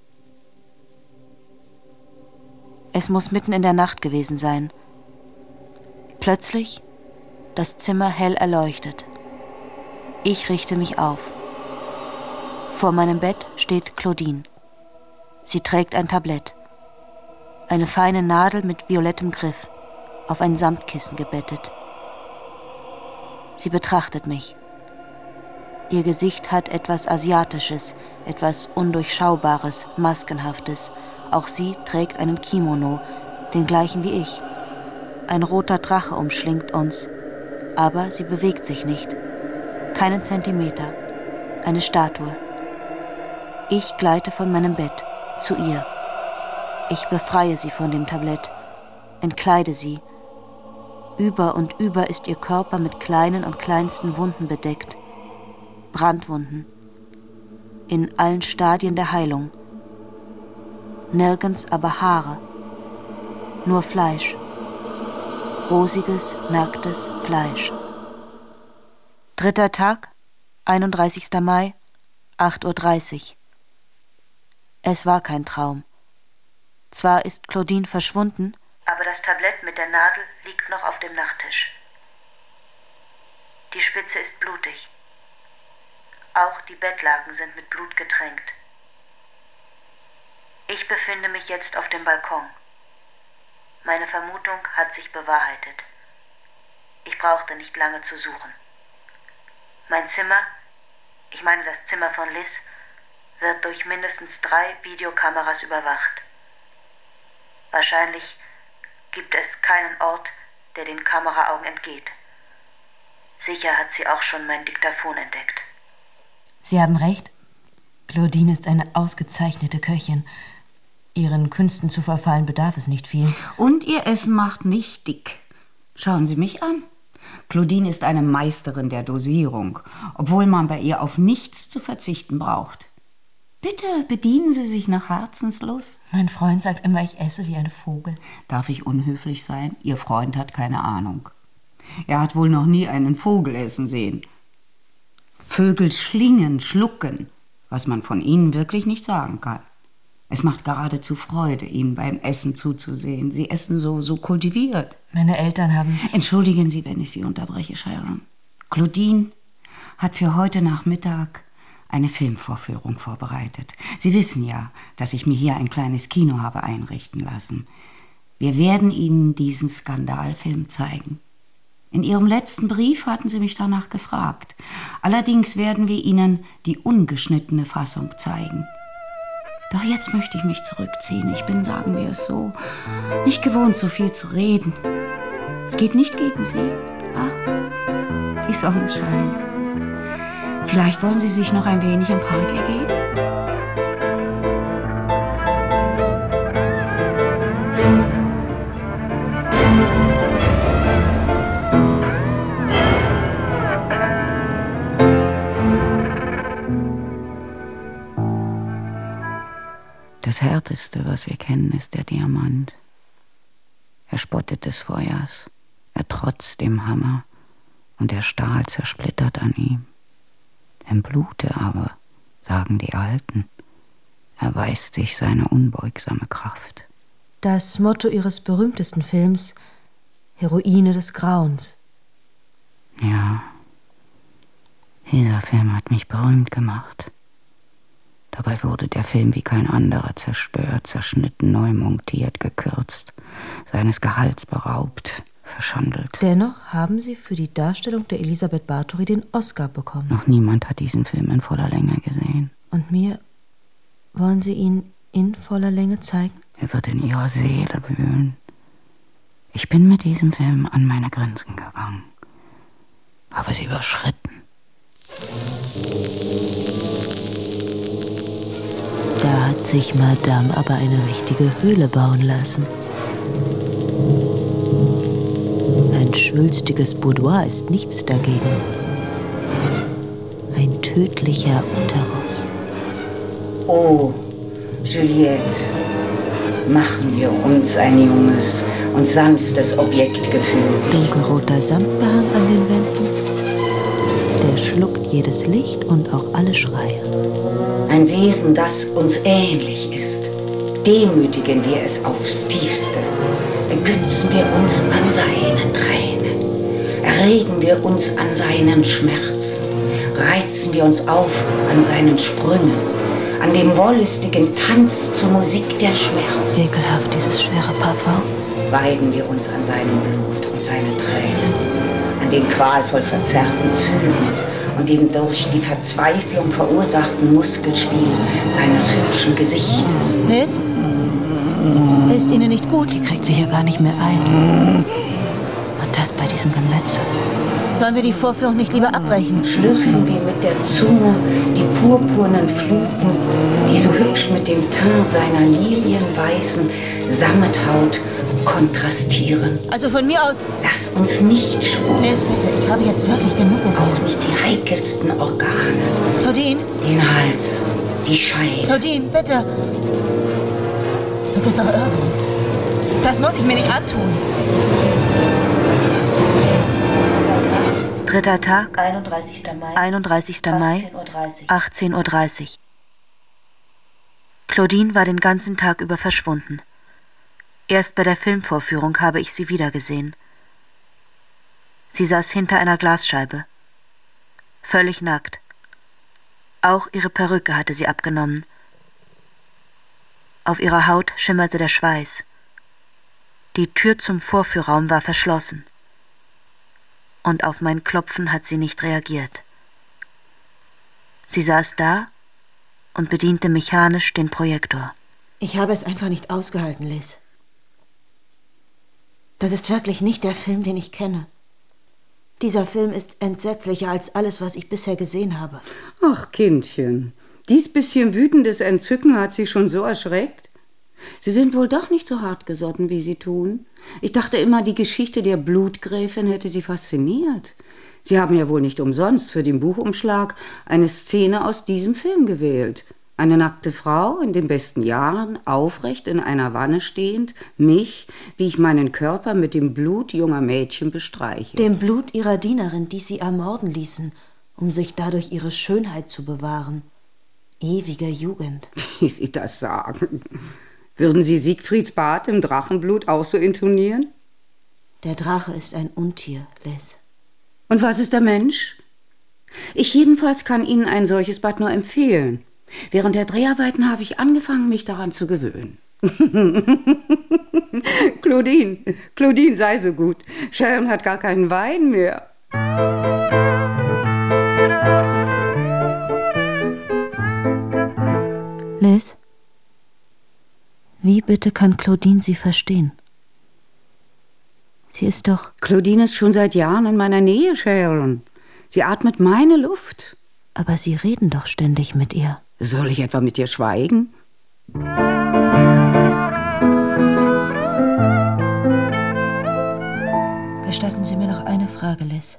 Es muss mitten in der Nacht gewesen sein. Plötzlich das Zimmer hell erleuchtet. Ich richte mich auf. Vor meinem Bett steht Claudine. Sie trägt ein Tablett. Eine feine Nadel mit violettem Griff, auf ein Samtkissen gebettet. Sie betrachtet mich. Ihr Gesicht hat etwas Asiatisches, etwas Undurchschaubares, Maskenhaftes. Auch sie trägt einen Kimono, den gleichen wie ich. Ein roter Drache umschlingt uns, aber sie bewegt sich nicht. Keinen Zentimeter. Eine Statue. Ich gleite von meinem Bett zu ihr. Ich befreie sie von dem Tablett, entkleide sie. Über und über ist ihr Körper mit kleinen und kleinsten Wunden bedeckt. Brandwunden. In allen Stadien der Heilung. Nirgends aber Haare. Nur Fleisch. Rosiges, nacktes Fleisch. Dritter Tag, einunddreißigster Mai, acht Uhr dreißig. Es war kein Traum. Zwar ist Claudine verschwunden, aber das Tablett mit der Nadel liegt noch auf dem Nachttisch. Die Spitze ist blutig. Auch die Bettlaken sind mit Blut getränkt. Ich befinde mich jetzt auf dem Balkon. Meine Vermutung hat sich bewahrheitet. Ich brauchte nicht lange zu suchen. Mein Zimmer, ich meine das Zimmer von Liz, wird durch mindestens drei Videokameras überwacht. Wahrscheinlich gibt es keinen Ort, der den Kameraaugen entgeht. Sicher hat sie auch schon mein Diktaphon entdeckt. Sie haben recht. Claudine ist eine ausgezeichnete Köchin. Ihren Künsten zu verfallen bedarf es nicht viel. Und ihr Essen macht nicht dick. Schauen Sie mich an. Claudine ist eine Meisterin der Dosierung, obwohl man bei ihr auf nichts zu verzichten braucht. Bitte bedienen Sie sich nach Herzenslust. Mein Freund sagt immer, ich esse wie ein Vogel. Darf ich unhöflich sein? Ihr Freund hat keine Ahnung. Er hat wohl noch nie einen Vogel essen sehen. Vögel schlingen, schlucken, was man von ihnen wirklich nicht sagen kann. Es macht geradezu Freude, ihnen beim Essen zuzusehen. Sie essen so, so kultiviert. Meine Eltern haben... Entschuldigen Sie, wenn ich Sie unterbreche, Sharon. Claudine hat für heute Nachmittag eine Filmvorführung vorbereitet. Sie wissen ja, dass ich mir hier ein kleines Kino habe einrichten lassen. Wir werden Ihnen diesen Skandalfilm zeigen. In Ihrem letzten Brief hatten Sie mich danach gefragt. Allerdings werden wir Ihnen die ungeschnittene Fassung zeigen. Doch jetzt möchte ich mich zurückziehen. Ich bin, sagen wir es so, nicht gewohnt, so viel zu reden. Es geht nicht gegen Sie. Ah, die Sonne scheint. Vielleicht wollen Sie sich noch ein wenig im Park ergehen? Das Härteste, was wir kennen, ist der Diamant. Er spottet des Feuers, er trotzt dem Hammer und der Stahl zersplittert an ihm. Im Blute aber, sagen die Alten, erweist sich seine unbeugsame Kraft. Das Motto ihres berühmtesten Films, Heroine des Grauens. Ja, dieser Film hat mich berühmt gemacht. Dabei wurde der Film wie kein anderer zerstört, zerschnitten, neu montiert, gekürzt, seines Gehalts beraubt, verschandelt. Dennoch haben Sie für die Darstellung der Elisabeth Báthory den Oscar bekommen. Noch niemand hat diesen Film in voller Länge gesehen. Und mir wollen Sie ihn in voller Länge zeigen? Er wird in Ihrer Seele wühlen. Ich bin mit diesem Film an meine Grenzen gegangen, habe sie überschritten. Da hat sich Madame aber eine richtige Höhle bauen lassen. Ein schwülstiges Boudoir ist nichts dagegen. Ein tödlicher Uterus. Oh, Juliette, machen wir uns ein junges und sanftes Objektgefühl. Dunkelroter Samtbehang an den Wänden. Der schluckt jedes Licht und auch alle Schreie. Ein Wesen, das uns ähnlich ist. Demütigen wir es aufs Tiefste. Ergötzen wir uns an seinen Tränen. Erregen wir uns an seinen Schmerzen. Reizen wir uns auf an seinen Sprüngen. An dem wollüstigen Tanz zur Musik der Schmerzen. Ekelhaft, dieses schwere Parfum. Weiden wir uns an seinem Blut und seine Tränen. An den qualvoll verzerrten Zügen und dem durch die Verzweiflung verursachten Muskelspiel seines hübschen Gesichtes. Liz? Ist Ihnen nicht gut? Die kriegt sich ja gar nicht mehr ein. Und das bei diesem Gemetzel. Sollen wir die Vorführung nicht lieber abbrechen? Schlürfen wir mit der Zunge die purpurnen Fluten, die so hübsch mit dem Teint seiner lilienweißen Sammethaut kontrastieren. Also von mir aus... Lass uns nicht schwulen. Liz, bitte, ich habe jetzt wirklich genug gesehen. Auch nicht die heikelsten Organe. Claudine? Den Hals, die Scheide. Claudine, bitte. Das ist doch Irrsinn. Das muss ich mir nicht antun. Dritter Tag, einunddreißigster Mai, einunddreißigster Mai, achtzehn Uhr dreißig. Claudine war den ganzen Tag über verschwunden. Erst bei der Filmvorführung habe ich sie wiedergesehen. Sie saß hinter einer Glasscheibe. Völlig nackt. Auch ihre Perücke hatte sie abgenommen. Auf ihrer Haut schimmerte der Schweiß. Die Tür zum Vorführraum war verschlossen. Und auf mein Klopfen hat sie nicht reagiert. Sie saß da und bediente mechanisch den Projektor. Ich habe es einfach nicht ausgehalten, Liz. Das ist wirklich nicht der Film, den ich kenne. Dieser Film ist entsetzlicher als alles, was ich bisher gesehen habe. Ach, Kindchen, dies bisschen wütendes Entzücken hat Sie schon so erschreckt? Sie sind wohl doch nicht so hartgesotten, wie Sie tun. Ich dachte immer, die Geschichte der Blutgräfin hätte Sie fasziniert. Sie haben ja wohl nicht umsonst für den Buchumschlag eine Szene aus diesem Film gewählt. Eine nackte Frau in den besten Jahren, aufrecht in einer Wanne stehend, mich, wie ich meinen Körper mit dem Blut junger Mädchen bestreiche. Dem Blut ihrer Dienerin, die sie ermorden ließen, um sich dadurch ihre Schönheit zu bewahren. Ewiger Jugend. Wie Sie das sagen. Würden Sie Siegfrieds Bart im Drachenblut auch so intonieren? Der Drache ist ein Untier, Liz. Und was ist der Mensch? Ich jedenfalls kann Ihnen ein solches Bad nur empfehlen. Während der Dreharbeiten habe ich angefangen, mich daran zu gewöhnen. Claudine, Claudine, sei so gut. Sharon hat gar keinen Wein mehr. Liz, wie bitte kann Claudine Sie verstehen? Sie ist doch... Claudine ist schon seit Jahren in meiner Nähe, Sharon. Sie atmet meine Luft. Aber Sie reden doch ständig mit ihr. Soll ich etwa mit ihr schweigen? Gestatten Sie mir noch eine Frage, Liz.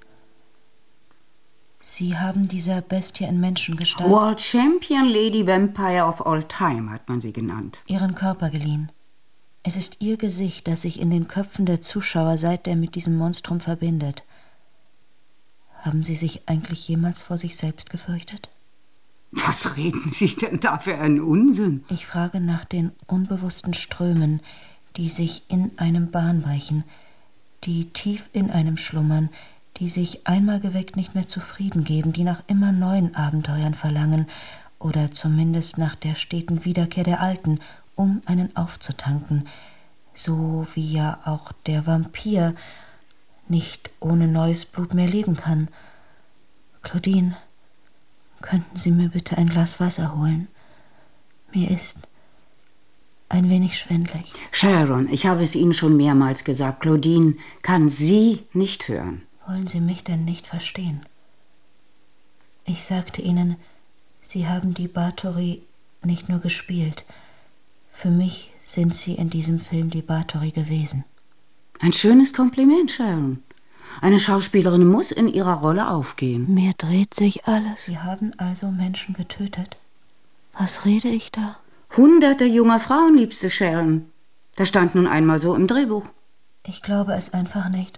Sie haben dieser Bestie in Menschengestalt... World Champion Lady Vampire of All Time hat man sie genannt. Ihren Körper geliehen. Es ist Ihr Gesicht, das sich in den Köpfen der Zuschauer seitdem mit diesem Monstrum verbindet. Haben Sie sich eigentlich jemals vor sich selbst gefürchtet? Was reden Sie denn da für einen Unsinn? Ich frage nach den unbewussten Strömen, die sich in einem Bahn brechen, die tief in einem schlummern, die sich einmal geweckt nicht mehr zufrieden geben, die nach immer neuen Abenteuern verlangen oder zumindest nach der steten Wiederkehr der alten, um einen aufzutanken, so wie ja auch der Vampir nicht ohne neues Blut mehr leben kann. Claudine, könnten Sie mir bitte ein Glas Wasser holen? Mir ist ein wenig schwindlig. Sharon, ich habe es Ihnen schon mehrmals gesagt, Claudine kann Sie nicht hören. Wollen Sie mich denn nicht verstehen? Ich sagte Ihnen, Sie haben die Bathory nicht nur gespielt. Für mich sind Sie in diesem Film die Bathory gewesen. Ein schönes Kompliment, Sharon. Eine Schauspielerin muss in ihrer Rolle aufgehen. Mir dreht sich alles. Sie haben also Menschen getötet. Was rede ich da? Hunderte junger Frauen, liebste Sharon. Das stand nun einmal so im Drehbuch. Ich glaube es einfach nicht.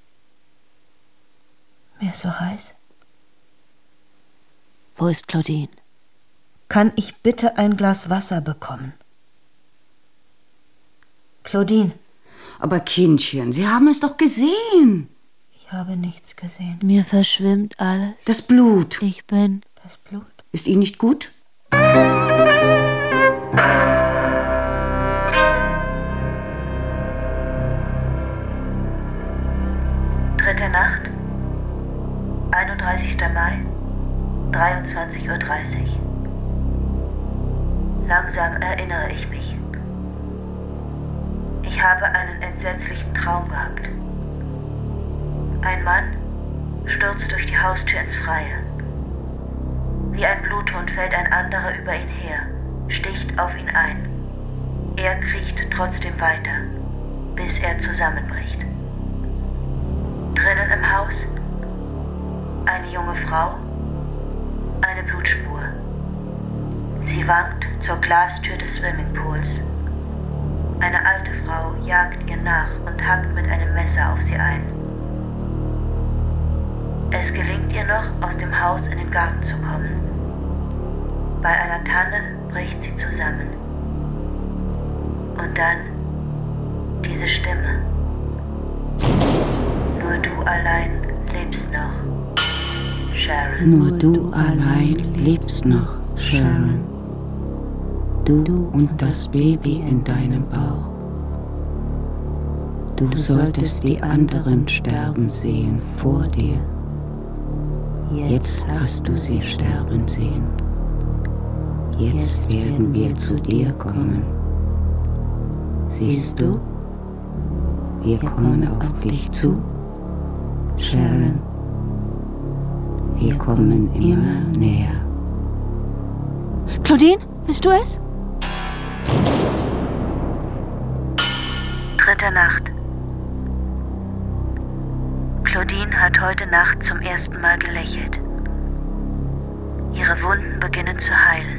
Mir ist so heiß. Wo ist Claudine? Kann ich bitte ein Glas Wasser bekommen? Claudine. Aber Kindchen, Sie haben es doch gesehen. Ich habe nichts gesehen. Mir verschwimmt alles. Das Blut. Ich bin... Das Blut? Ist Ihnen nicht gut? Dritte Nacht, einunddreißigster Mai, dreiundzwanzig Uhr dreißig. Langsam erinnere ich mich. Ich habe einen entsetzlichen Traum gehabt. Ein Mann stürzt durch die Haustür ins Freie. Wie ein Bluthund fällt ein anderer über ihn her, sticht auf ihn ein. Er kriecht trotzdem weiter, bis er zusammenbricht. Drinnen im Haus eine junge Frau, eine Blutspur. Sie wankt zur Glastür des Swimmingpools. Eine alte Frau jagt ihr nach und hackt mit einem Messer auf sie ein. Es gelingt ihr noch, aus dem Haus in den Garten zu kommen. Bei einer Tanne bricht sie zusammen. Und dann diese Stimme. Nur du allein lebst noch, Sharon. Nur du allein lebst noch, Sharon. Du und das Baby in deinem Bauch. Du solltest die anderen sterben sehen vor dir. Jetzt hast du sie sterben sehen. Jetzt werden wir zu dir kommen. Siehst du? Wir kommen auf dich zu, Sharon. Wir kommen immer näher. Claudine, bist du es? Dritte Nacht. Claudine hat heute Nacht zum ersten Mal gelächelt. Ihre Wunden beginnen zu heilen.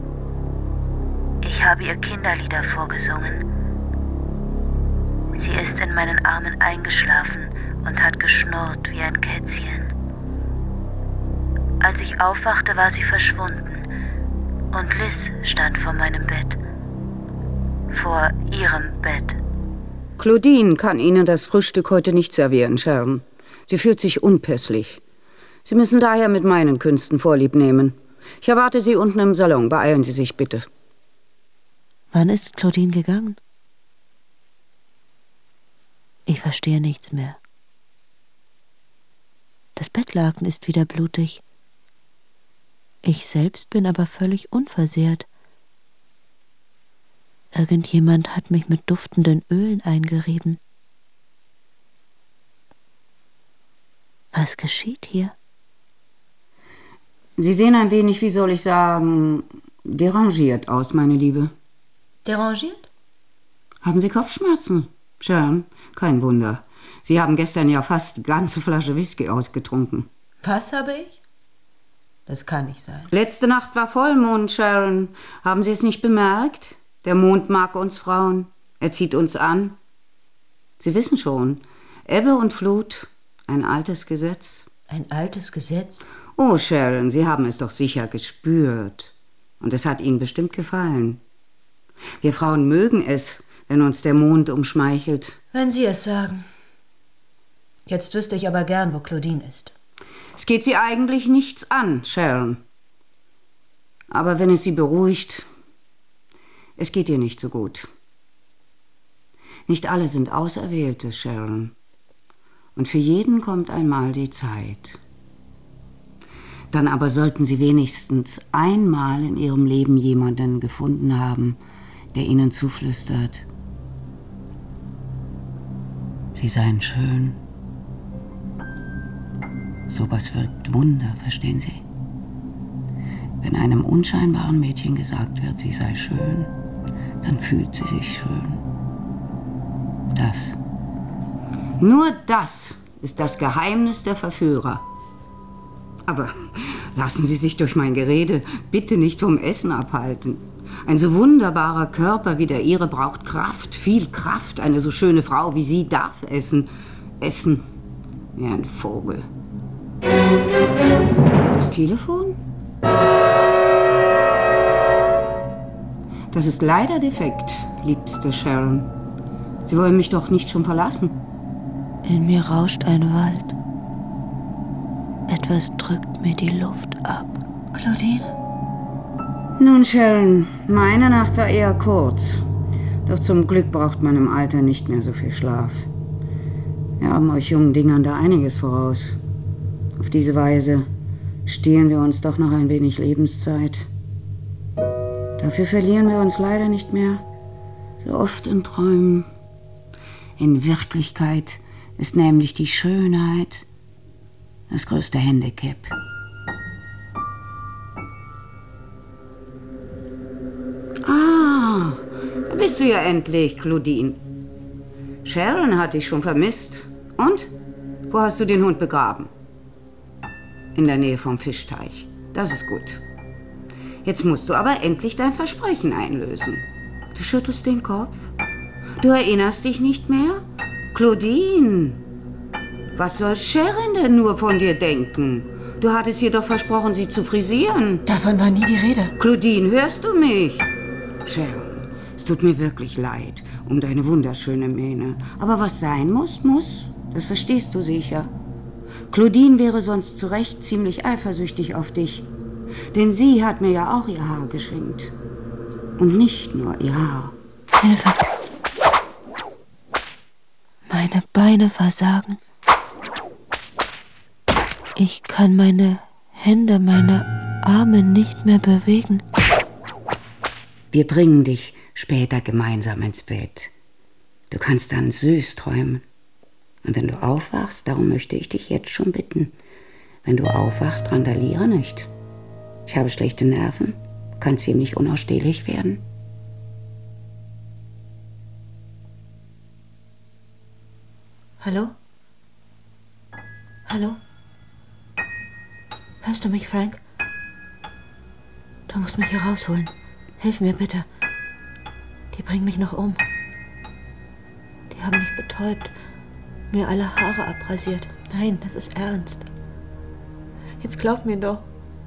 Ich habe ihr Kinderlieder vorgesungen. Sie ist in meinen Armen eingeschlafen und hat geschnurrt wie ein Kätzchen. Als ich aufwachte, war sie verschwunden und Liz stand vor meinem Bett. Vor ihrem Bett. Claudine kann Ihnen das Frühstück heute nicht servieren, Sharon. Sie fühlt sich unpässlich. Sie müssen daher mit meinen Künsten Vorlieb nehmen. Ich erwarte Sie unten im Salon. Beeilen Sie sich bitte. Wann ist Claudine gegangen? Ich verstehe nichts mehr. Das Bettlaken ist wieder blutig. Ich selbst bin aber völlig unversehrt. Irgendjemand hat mich mit duftenden Ölen eingerieben. Was geschieht hier? Sie sehen ein wenig, wie soll ich sagen, derangiert aus, meine Liebe. Derangiert? Haben Sie Kopfschmerzen? Sharon, kein Wunder. Sie haben gestern ja fast die ganze Flasche Whisky ausgetrunken. Was habe ich? Das kann nicht sein. Letzte Nacht war Vollmond, Sharon. Haben Sie es nicht bemerkt? Der Mond mag uns Frauen. Er zieht uns an. Sie wissen schon, Ebbe und Flut, ein altes Gesetz. Ein altes Gesetz? Oh, Sharon, Sie haben es doch sicher gespürt. Und es hat Ihnen bestimmt gefallen. Wir Frauen mögen es, wenn uns der Mond umschmeichelt. Wenn Sie es sagen. Jetzt wüsste ich aber gern, wo Claudine ist. Es geht Sie eigentlich nichts an, Sharon. Aber wenn es Sie beruhigt, es geht ihr nicht so gut. Nicht alle sind Auserwählte, Sharon. Und für jeden kommt einmal die Zeit. Dann aber sollten Sie wenigstens einmal in Ihrem Leben jemanden gefunden haben, der Ihnen zuflüstert: Sie seien schön. Sowas wirkt Wunder, verstehen Sie? Wenn einem unscheinbaren Mädchen gesagt wird, sie sei schön, dann fühlt sie sich schön. Das, nur das ist das Geheimnis der Verführer. Aber lassen Sie sich durch mein Gerede bitte nicht vom Essen abhalten. Ein so wunderbarer Körper wie der Ihre braucht Kraft, viel Kraft. Eine so schöne Frau wie Sie darf essen. Essen wie ein Vogel. Das Telefon? Das ist leider defekt, liebste Sharon. Sie wollen mich doch nicht schon verlassen. In mir rauscht ein Wald. Etwas drückt mir die Luft ab. Claudine? Nun, Sharon, meine Nacht war eher kurz. Doch zum Glück braucht man im Alter nicht mehr so viel Schlaf. Wir haben euch jungen Dingern da einiges voraus. Auf diese Weise stehlen wir uns doch noch ein wenig Lebenszeit. Dafür verlieren wir uns leider nicht mehr so oft in Träumen. In Wirklichkeit ist nämlich die Schönheit das größte Handicap. Ah, da bist du ja endlich, Claudine. Sharon hat dich schon vermisst. Und? Wo hast du den Hund begraben? In der Nähe vom Fischteich. Das ist gut. Jetzt musst du aber endlich dein Versprechen einlösen. Du schüttelst den Kopf. Du erinnerst dich nicht mehr? Claudine, was soll Sharon denn nur von dir denken? Du hattest ihr doch versprochen, sie zu frisieren. Davon war nie die Rede. Claudine, hörst du mich? Sharon, es tut mir wirklich leid um deine wunderschöne Mähne. Aber was sein muss, muss. Das verstehst du sicher. Claudine wäre sonst zu Recht ziemlich eifersüchtig auf dich. Denn sie hat mir ja auch ihr Haar geschenkt. Und nicht nur ihr Haar. Hilfe! Meine Beine versagen. Ich kann meine Hände, meine Arme nicht mehr bewegen. Wir bringen dich später gemeinsam ins Bett. Du kannst dann süß träumen. Und wenn du aufwachst, darum möchte ich dich jetzt schon bitten, wenn du aufwachst, randaliere nicht. Ich habe schlechte Nerven, kann ziemlich unausstehlich werden. Hallo? Hallo? Hörst du mich, Frank? Du musst mich hier rausholen. Hilf mir bitte. Die bringen mich noch um. Die haben mich betäubt, mir alle Haare abrasiert. Nein, das ist ernst. Jetzt glaub mir doch.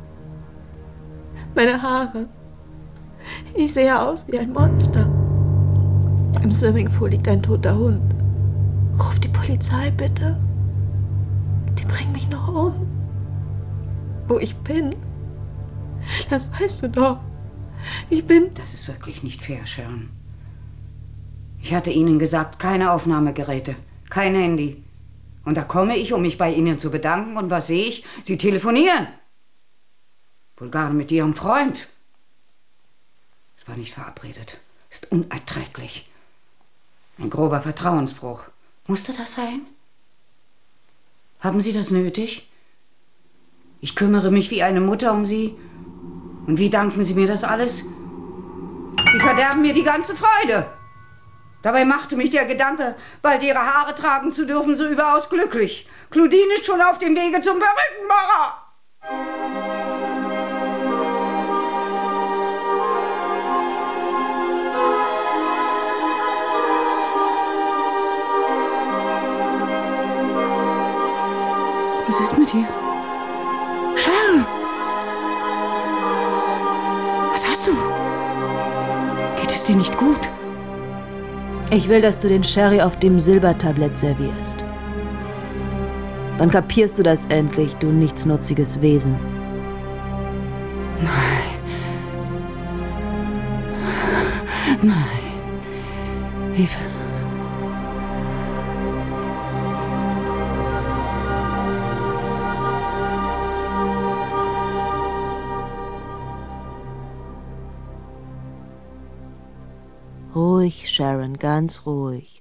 Meine Haare. Ich sehe aus wie ein Monster. Im Swimmingpool liegt ein toter Hund. Ruf die Polizei, bitte. Die bringen mich noch um. Wo ich bin, das weißt du doch. Ich bin... Das ist wirklich nicht fair, Sharon. Ich hatte Ihnen gesagt, keine Aufnahmegeräte, kein Handy. Und da komme ich, um mich bei Ihnen zu bedanken. Und was sehe ich? Sie telefonieren. Wohl gar mit Ihrem Freund. Es war nicht verabredet. Ist unerträglich. Ein grober Vertrauensbruch. Musste das sein? Haben Sie das nötig? Ich kümmere mich wie eine Mutter um Sie. Und wie danken Sie mir das alles? Sie verderben mir die ganze Freude. Dabei machte mich der Gedanke, bald Ihre Haare tragen zu dürfen, so überaus glücklich. Claudine ist schon auf dem Wege zum Perückenmacher. Was ist mit dir? Sharon! Was hast du? Geht es dir nicht gut? Ich will, dass du den Sherry auf dem Silbertablett servierst. Wann kapierst du das endlich, du nichtsnutziges Wesen? Nein. Nein. Hilfe. Ruhig, Sharon, ganz ruhig.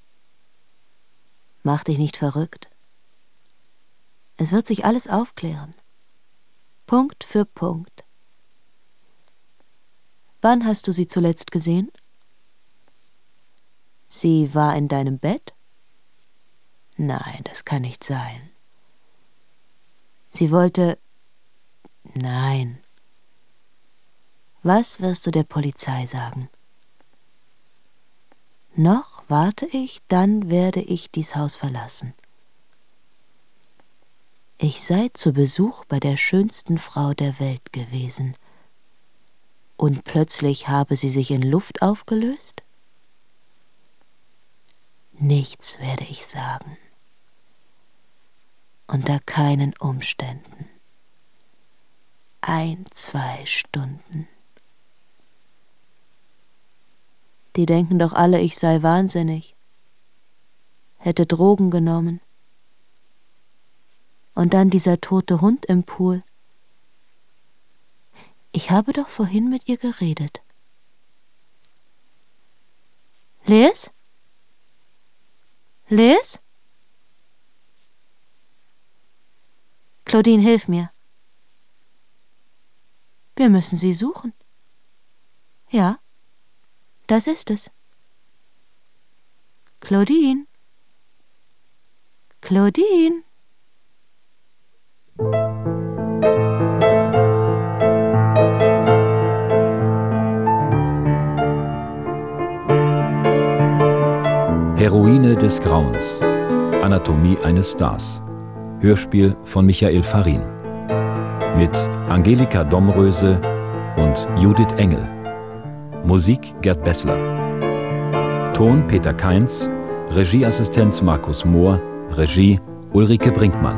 Mach dich nicht verrückt. Es wird sich alles aufklären. Punkt für Punkt. Wann hast du sie zuletzt gesehen? Sie war in deinem Bett? Nein, das kann nicht sein. Sie wollte... Nein. Was wirst du der Polizei sagen? Noch warte ich, dann werde ich dies Haus verlassen. Ich sei zu Besuch bei der schönsten Frau der Welt gewesen. Und plötzlich habe sie sich in Luft aufgelöst? Nichts werde ich sagen. Unter keinen Umständen. Ein, zwei Stunden. Die denken doch alle, ich sei wahnsinnig, hätte Drogen genommen. Und dann dieser tote Hund im Pool. Ich habe doch vorhin mit ihr geredet. Liz? Liz? Claudine, hilf mir. Wir müssen sie suchen. Ja. Das ist es. Claudine. Claudine. Heroine des Grauens. Anatomie eines Stars. Hörspiel von Michael Farin. Mit Angelika Domröse und Judith Engel. Musik Gerd Bessler. Ton Peter Kainz. Regieassistenz Markus Mohr. Regie Ulrike Brinkmann.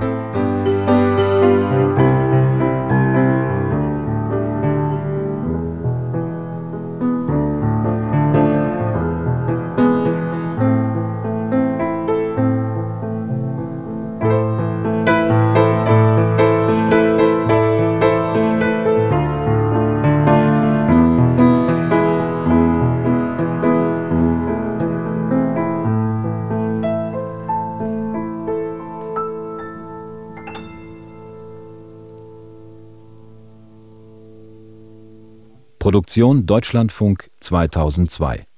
Produktion Deutschlandfunk zweitausendzwei.